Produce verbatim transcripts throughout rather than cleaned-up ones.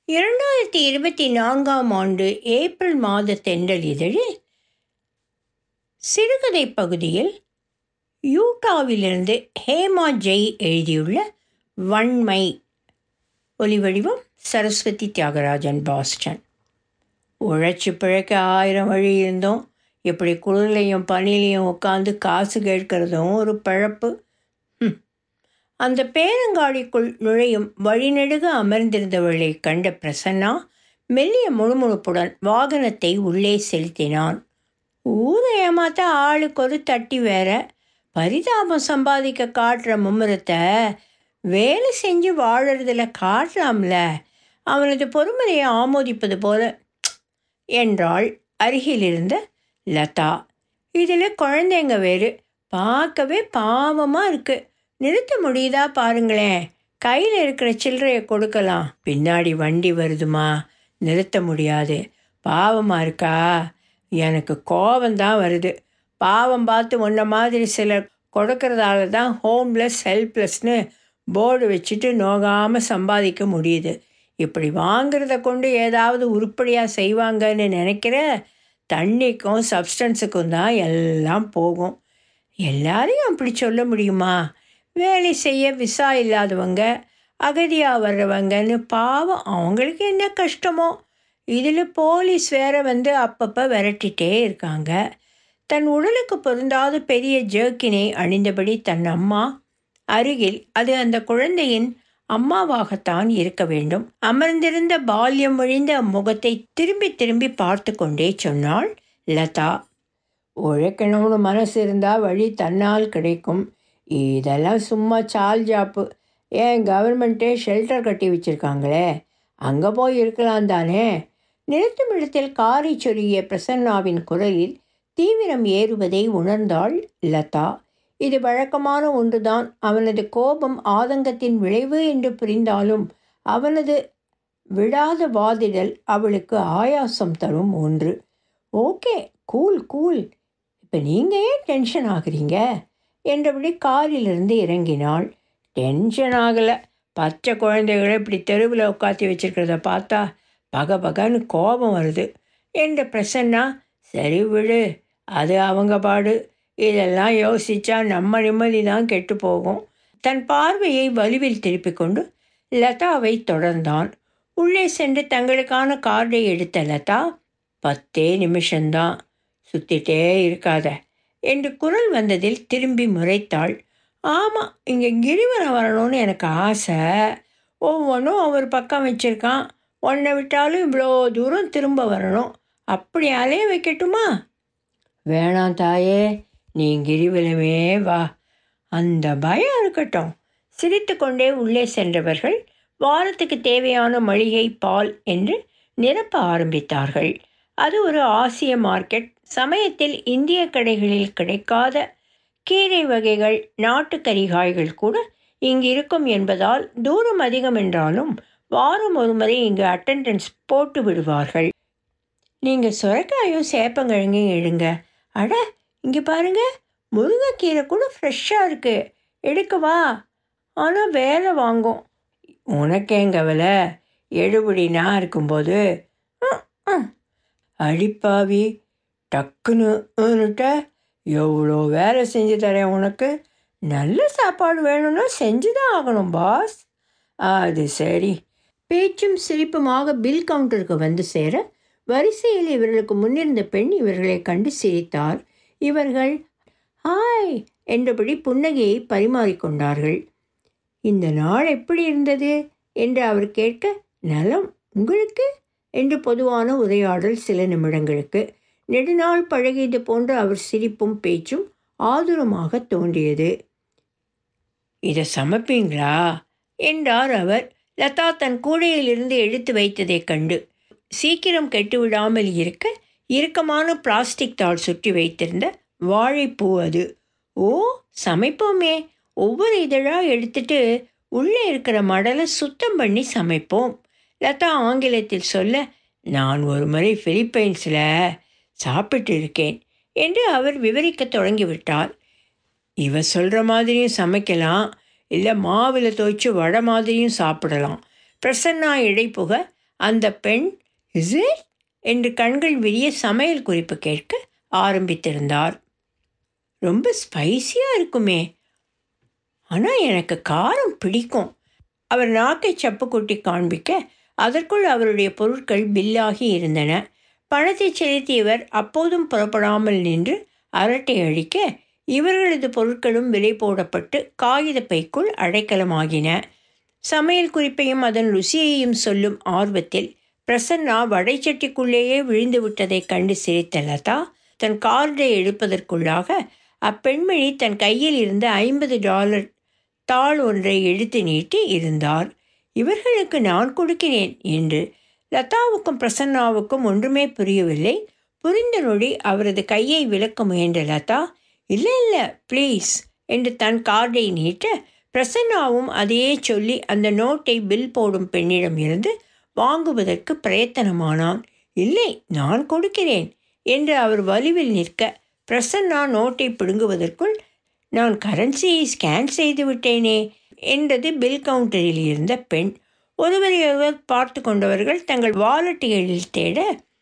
இரண்டாயிரத்தி இருபத்தி நான்காம் ஆண்டு ஏப்ரல் மாத தென்றல் இதழில் சிறுகதை பகுதியில் யூட்டாவிலிருந்து ஹேமா ஜெய் எழுதியுள்ள வன்மை. ஒலிவடிவம் சரஸ்வதி தியாகராஜன், பாஸ்டன். உழைச்சி பிழைக்க ஆயிரம் வழி இருந்தோம். இப்படி குளிர்லையும் பனிலையும் உட்காந்து காசு கேட்கறதும் ஒரு பழப்பு. அந்த பேரங்காடிக்குள் நுழையும் வழிநெடுக அமர்ந்திருந்தவளை கண்ட பிரசன்னா மெல்லிய முணுமுணுப்புடன் வாகனத்தை உள்ளே செலுத்தினான். ஊரை ஏமாத்த ஆளுக்கு ஒரு தட்டி வேற. பரிதாபம் சம்பாதிக்க காட்டுற மும்முரத்தை வேலை செஞ்சு வாழறதுல காட்டலாம்ல. அவனது பொறுமையை ஆமோதிப்பது போல என்றாள் அருகில் இருந்த லதா. இதில் குழந்தைங்க வேறு, பார்க்கவே பாவமாக இருக்குது. நிறுத்த முடியுதா பாருங்களேன். கையில் இருக்கிற சில்லறையை கொடுக்கலாம். பின்னாடி வண்டி வருதுமா, நிறுத்த முடியாது. பாவமாக இருக்கா? எனக்கு கோபந்தான் வருது. பாவம் பார்த்து முன்ன மாதிரி சிலர் கொடுக்கறதால தான் ஹோம்லெஸ் ஹெல்ப்லெஸ்னு போர்டு வச்சுட்டு நோகாமல் சம்பாதிக்க முடியுது. இப்படி வாங்கிறத கொண்டு ஏதாவது உருப்படியாக செய்வாங்கன்னு நினைக்கிற தண்ணிக்கும் சப்ஸ்டன்ஸுக்கும் தான் எல்லாம் போகும். எல்லாரையும் அப்படி சொல்ல முடியுமா? வேலை செய்ய விசா இல்லாதவங்க, அகதியாக வர்றவங்கன்னு பாவம் அவங்களுக்கு என்ன கஷ்டமோ. இதில் போலீஸ் வேற வந்து அப்பப்போ விரட்டிகிட்டே இருக்காங்க. தன் உடலுக்கு பொருந்தாத பெரிய ஜர்க்கினை அணிந்தபடி தன் அம்மா அருகில், அது அந்த குழந்தையின் அம்மாவாகத்தான் இருக்க வேண்டும், அமர்ந்திருந்த பால்யம் ஒழிந்த முகத்தை திரும்பி திரும்பி பார்த்து கொண்டே சொன்னாள் லதா. உழைக்கணும்னு மனசு இருந்தால் வழி தன்னால் கிடைக்கும். இதெல்லாம் சும்மா சால் ஜாப்பு. ஏன் கவர்மெண்ட்டே ஷெல்டர் கட்டி வச்சுருக்காங்களே, அங்கே போய் இருக்கலாம் தானே. நிறுத்தும் இடத்தில் காரை சொருகிய பிரசன்னாவின் குரலில் தீவிரம் ஏறுவதை உணர்ந்தாள் லதா. இது வழக்கமான ஒன்றுதான். அவனது கோபம் ஆதங்கத்தின் விளைவு என்று புரிந்தாலும் அவனது விடாத வாதிடல் அவளுக்கு ஆயாசம் தரும் ஒன்று. Okay, cool cool. இப்போ நீங்கள் ஏன் டென்ஷன் ஆகுறீங்க என்றபடி காரிலிருந்து இறங்கினாள். டென்ஷன் ஆகலை. பச்சை குழந்தைகளை இப்படி தெருவில் உட்காத்தி வச்சுருக்கிறத பார்த்தா பக பகன்னு கோபம் வருது என்ற பிரசன்னா. சரி விடு, அது அவங்க பாடு. இதெல்லாம் யோசித்தா நம்ம நிம்மதி தான் கெட்டு போகும். தன் பார்வையை வலுவில் திருப்பி கொண்டு லதாவை தொடர்ந்தான். உள்ளே சென்று தங்களுக்கான கார்டை எடுத்த லதா, பத்தே நிமிஷம்தான், சுற்றிட்டே இருக்காத என்று குரல் வந்ததில் திரும்பி முறைத்தாள். ஆமாம், இங்கே கிரிவலம் வரணும்னு எனக்கு ஆசை. ஒவ்வொன்றும் அவர் பக்கம் வச்சுருக்கான். ஒன்றை விட்டாலும் இவ்வளோ தூரம் திரும்ப வரணும். அப்படி அலைய வைக்கட்டுமா? வேணாம் தாயே, நீ கிரிவலமே வா. அந்த பயம் இருக்கட்டும். சிரித்து கொண்டே உள்ளே சென்றவர்கள் வாரத்துக்கு தேவையான மளிகை, பால் என்று நிரப்ப ஆரம்பித்தார்கள். அது ஒரு ஆசிய மார்க்கெட். சமயத்தில் இந்திய கடைகளில் கிடைக்காத கீரை வகைகள், நாட்டு கறிகாய்கள் கூட இங்கு இருக்கும் என்பதால் தூரம் அதிகம் என்றாலும் வாரம் ஒரு முறை இங்கு அட்டெண்டன்ஸ் போட்டு விடுவார்கள். நீங்கள் சுரைக்காயும் சேப்பங்கிழங்கையும் எடுங்க. அட, இங்கே பாருங்க, முருங்கைக்கீரை கூட ஃப்ரெஷ்ஷாக இருக்குது, எடுக்கவா? ஆனால் வேலை வாங்கும். உனக்கேங்க விலை? எடுபடினா இருக்கும்போது. அடிப்பாவி, டக்குன்னுட்ட எவ்வளோ வேலை செஞ்சு தரேன் உனக்கு. நல்ல சாப்பாடு வேணும்னா செஞ்சு தான் ஆகணும் பாஸ். அது சரி. பேச்சும் சிரிப்புமாக பில் கவுண்டருக்கு வந்து சேர வரிசையில் இவர்களுக்கு முன்னிருந்த பெண் இவர்களை கண்டு சிரித்தார். இவர்கள் ஹாய் என்றபடி புன்னகையை பரிமாறிக்கொண்டார்கள். இந்த நாள் எப்படி இருந்தது என்று அவர் கேட்க, நலம், உங்களுக்கு என்று பொதுவான உரையாடல் சில நிமிடங்களுக்கு. நெடுநாள் பழகியது போன்ற அவர் சிரிப்பும் பேச்சும் ஆதுரமாக தோன்றியது. இதை சமைப்பீங்களா என்றார் அவர். லதா தன் கூடையிலிருந்து எடுத்து வைத்ததை கண்டு. சீக்கிரம் கெட்டுவிடாமல் இருக்க இறுக்கமான பிளாஸ்டிக் தாள் சுற்றி வைத்திருந்த வாழைப்பூ அது. ஓ, சமைப்போமே. ஒவ்வொரு இதழாக எடுத்துட்டு உள்ளே இருக்கிற மடலை சுத்தம் பண்ணி சமைப்போம். லதா ஆங்கிலத்தில் சொல்ல, நான் ஒரு முறை பிலிப்பைன்ஸில் சாப்பிட்டு இருக்கேன் என்று அவர் விவரிக்க தொடங்கிவிட்டார். இவ சொல்கிற மாதிரியும் சமைக்கலாம், இல்லை மாவில் துவைச்சு வடை மாதிரியும் சாப்பிடலாம். பிரசன்னா இடைப்புக அந்த பெண் இஸ் இட் என்று கண்கள் விரிய சமையல் குறிப்பு கேட்க ஆரம்பித்திருந்தார். ரொம்ப ஸ்பைசியாக இருக்குமே, ஆனால் எனக்கு காரம் பிடிக்கும். அவர் நாக்கை சப்பு கொட்டி காண்பிக்க அதற்குள் அவருடைய பொருட்கள் பில்லாகி இருந்தன. பணத்தை செலுத்தியவர் அப்போதும் புறப்படாமல் நின்று அரட்டை அடிக்க இவர்களது பொருட்களும் விலை போடப்பட்டு காகித பைக்குள் அடைக்கலமாகின. சமையல் குறிப்பையும் அதன் ருசியையும் சொல்லும் ஆர்வத்தில் பிரசன்னா வடைச்சட்டிக்குள்ளேயே விழுந்து விட்டதை கண்டு சிரித்த லதா தன் கார்டை எடுப்பதற்குள்ளாக அப்பெண்மணி தன் கையில் இருந்த ஐம்பது டாலர் தாள் ஒன்றை எடுத்து நீட்டி இருந்தார். இவர்களுக்கு நான் கொடுக்கிறேன் என்று லதாவுக்கும் பிரசன்னாவுக்கும் ஒன்றுமே புரியவில்லை. புரிந்த நொடி அவரது கையை விலக்க முயன்ற லதா, இல்லை இல்லை ப்ளீஸ் என்று தன் கார்டை நீட்ட பிரசன்னாவும் அதையே சொல்லி அந்த நோட்டை பில் போடும் பெண்ணிடம் இருந்து வாங்குவதற்கு பிரயத்தனமானான். இல்லை, நான் கொடுக்கிறேன் என்று அவர் வலுவில் நிற்க பிரசன்னா நோட்டை பிடுங்குவதற்குள், நான் கரன்சியை ஸ்கேன் செய்து விட்டேனே என்றது பில் கவுண்டரில் இருந்த பெண். ஒருவரையொருவர் பார்த்து கொண்டவர்கள் தங்கள் வாலெட்டுகளில் தேட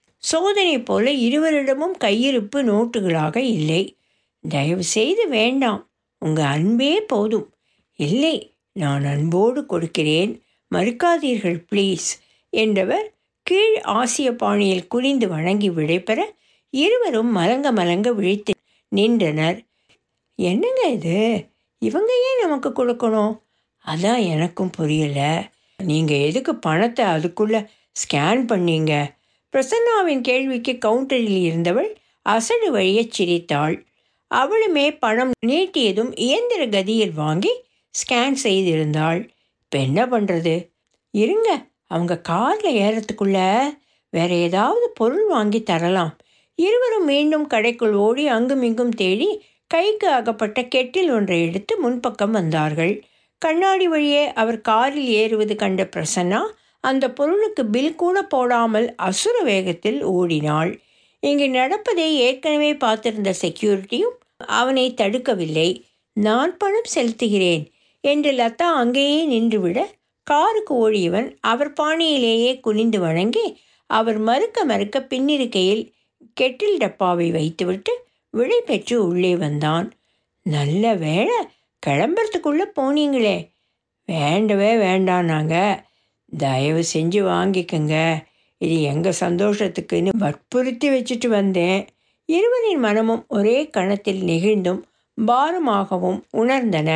சோதனை போல இருவரிடமும் கையிருப்பு நோட்டுகளாக இல்லை. தயவு செய்து வேண்டாம், உங்கள் அன்பே போதும். இல்லை, நான் அன்போடு கொடுக்கிறேன், மறுக்காதீர்கள் ப்ளீஸ் என்றவர் கீழ் ஆசிய பாணியில் குனிந்து வணங்கி விடைபெற இருவரும் மலங்க மலங்க விழித்து நின்றனர். என்னங்க இது, இவங்க ஏன் நமக்கு கொடுக்கணும்? அதான் எனக்கும் புரியலை. நீங்கள் எதுக்கு பணத்தை அதுக்குள்ளே ஸ்கேன் பண்ணீங்க? பிரசன்னாவின் கேள்விக்கு கவுண்டரில் இருந்தவள் அசடு வழியச் சிரித்தாள். அவளுமே பணம் நீட்டியதும் இயந்திர கதியில் வாங்கி ஸ்கேன் செய்திருந்தாள். இப்போ என்ன பண்ணுறது? இருங்க, அவங்க காரில் ஏறத்துக்குள்ள வேற ஏதாவது பொருள் வாங்கி தரலாம். இருவரும் மீண்டும் கடைக்குள் ஓடி அங்கும் இங்கும் தேடி கைக்கு அகப்பட்ட கெட்டில் ஒன்றை எடுத்து முன்பக்கம் வந்தார்கள். கண்ணாடி வழியே அவர் காரில் ஏறுவது கண்ட பிரசன்னா அந்த பொருளுக்கு பில் கூட போடாமல் அசுர வேகத்தில் ஓடினாள். இங்கு நடப்பதை ஏற்கனவே பார்த்திருந்த செக்யூரிட்டியும் அவனை தடுக்கவில்லை. நான் பணம் செலுத்துகிறேன் என்று லதா அங்கேயே நின்றுவிட காருக்கு ஓடியவன் அவர் பாணியிலேயே குனிந்து வணங்கி அவர் மறுக்க மறுக்க பின்னிருக்கையில் கெட்டில் டப்பாவை வைத்துவிட்டு விடை பெற்று உள்ளே வந்தான். நல்ல வேளை கிளம்புறதுக்குள்ளே போனீங்களே. வேண்டவே வேண்டாம், நாங்கள் தயவு செஞ்சு வாங்கிக்கங்க, இது எங்கள் சந்தோஷத்துக்குன்னு வற்புறுத்தி வச்சுட்டு வந்தேன். இருவரின் மனமும் ஒரே கணத்தில் நெகிழ்ந்தும் பாரமாகவும் உணர்ந்தன.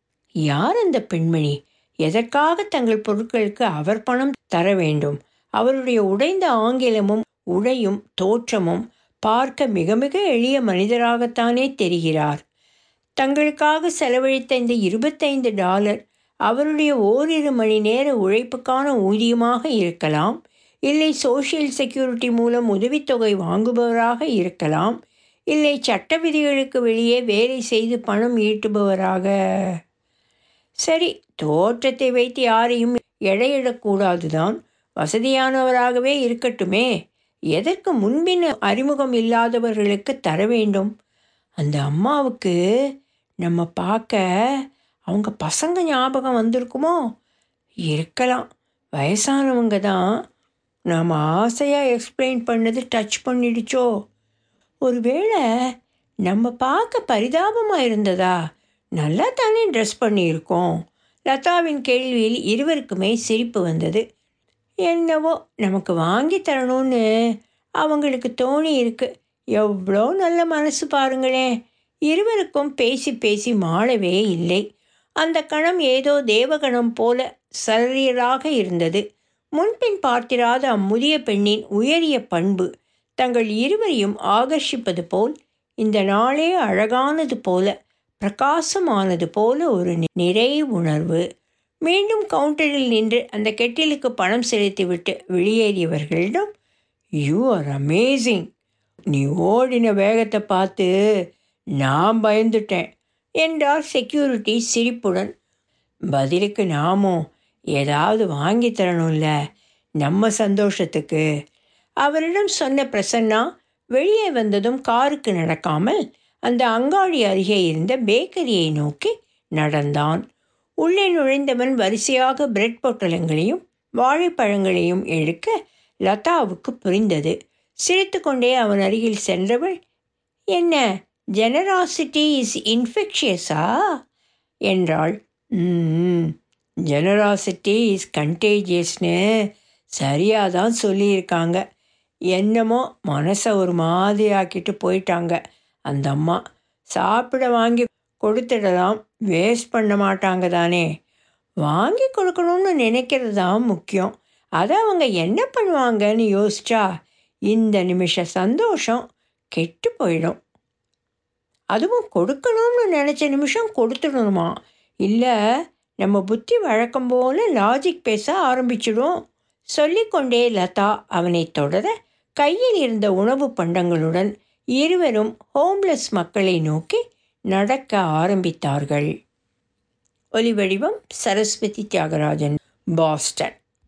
யார் அந்த பெண்மணி? எதற்காக தங்கள் பொருட்களுக்கு அவர் பணம் தர வேண்டும்? அவருடைய உடைந்த ஆங்கிலமும் உடையும் தோற்றமும் பார்க்க மிக மிக எளிய மனிதராகத்தானே தெரிகிறார். தங்களுக்காக செலவழித்த இந்த இருபத்தைந்து டாலர் அவருடைய ஓரிரு மணி நேர உழைப்புக்கான ஊதியமாக இருக்கலாம், இல்லை சோஷியல் செக்யூரிட்டி மூலம் உதவித்தொகை வாங்குபவராக இருக்கலாம், இல்லை சட்ட விதிகளுக்கு வெளியே வேலை செய்து பணம் ஈட்டுபவராக. சரி, தோற்றத்தை வைத்து யாரையும் எடையிடக்கூடாதுதான். வசதியானவராகவே இருக்கட்டுமே. எதற்கு முன்பின் அறிமுகம் இல்லாதவர்களுக்கு தர வேண்டும்? அந்த அம்மாவுக்கு நம்ம பார்க்க அவங்க பசங்க ஞாபகம் வந்திருக்குமோ? இருக்கலாம். வயசானவங்க தான். நாம் ஆசையாக எக்ஸ்பிளைன் பண்ணது டச் பண்ணிடுச்சோ? ஒருவேளை நம்ம பார்க்க பரிதாபமாக இருந்ததா? நல்லா தானே ட்ரெஸ் பண்ணியிருக்கோம். லதாவின் கேள்வியில் இருவருக்குமே சிரிப்பு வந்தது. என்னவோ நமக்கு வாங்கி தரணும்னு அவங்களுக்கு தோணி இருக்கு. எவ்வளோ நல்ல மனசு பாருங்களேன். இருவருக்கும் பேசி பேசி மாளவே இல்லை. அந்த கணம் ஏதோ தேவகணம் போல சரியராக இருந்தது. முன்பின் பார்த்திராத அம்முதிய பெண்ணின் உயரிய பண்பு தங்கள் இருவரையும் ஆகர்ஷிப்பது போல், இந்த நாளே அழகானது போல, பிரகாசமானது போல ஒரு நிறை உணர்வு. மீண்டும் கவுண்டரில் நின்று அந்த கெட்டிலுக்கு பணம் செலுத்திவிட்டு வெளியேறியவர்களிடம், யூ ஆர் அமேசிங், நீ ஓடின வேகத்தை பார்த்து நான் பயந்துட்டேன் என்றார் செக்யூரிட்டி சிரிப்புடன். பதிலுக்கு நாமும் ஏதாவது வாங்கி தரணும்ல நம்ம சந்தோஷத்துக்கு. அவரிடம் சொன்ன பிரசன்னா வெளியே வந்ததும் காருக்கு நடக்காமல் அந்த அங்காடி அருகே இருந்த பேக்கரியை நோக்கி நடந்தான். உள்ளே நுழைந்தவன் வரிசையாக பிரெட் பொட்டலங்களையும் வாழைப்பழங்களையும் எடுக்க லதாவுக்கு புரிந்தது. சிரித்து கொண்டே அவன் அருகில் சென்றவள், என்ன ஜெனராசிட்டி இஸ் இன்ஃபெக்ஷியஸா என்றாள். ம் ஜெனராசிட்டி இஸ் கண்டேஜியஸ்னு சரியாக தான் சொல்லியிருக்காங்க. என்னமோ மனசை ஒரு மாதிரி ஆக்கிட்டு போயிட்டாங்க அந்த அம்மா. சாப்பிட வாங்கி கொடுத்துடலாம், வேஸ்ட் பண்ண மாட்டாங்க தானே. வாங்கி கொடுக்கணும்னு நினைக்கிறது தான் முக்கியம். அதை அவங்க என்ன பண்ணுவாங்கன்னு யோசிச்சா இந்த நிமிஷ சந்தோஷம் கெட்டு போயிடும். அதுவும் கொடுக்கணும்னு நினச்ச நிமிஷம் கொடுத்துடணுமா, இல்லை நம்ம புத்தி வழக்கம் போல் லாஜிக் பேச ஆரம்பிச்சிடும். சொல்லிக்கொண்டே லதா அவனை தொடர கையில் இருந்த உணவு பண்டங்களுடன் இருவரும் ஹோம்லெஸ் மக்களை நோக்கி நடக்க ஆரம்பித்தார்கள். ஒலிவடிவம் சரஸ்வதி தியாகராஜன், பாஸ்டன்.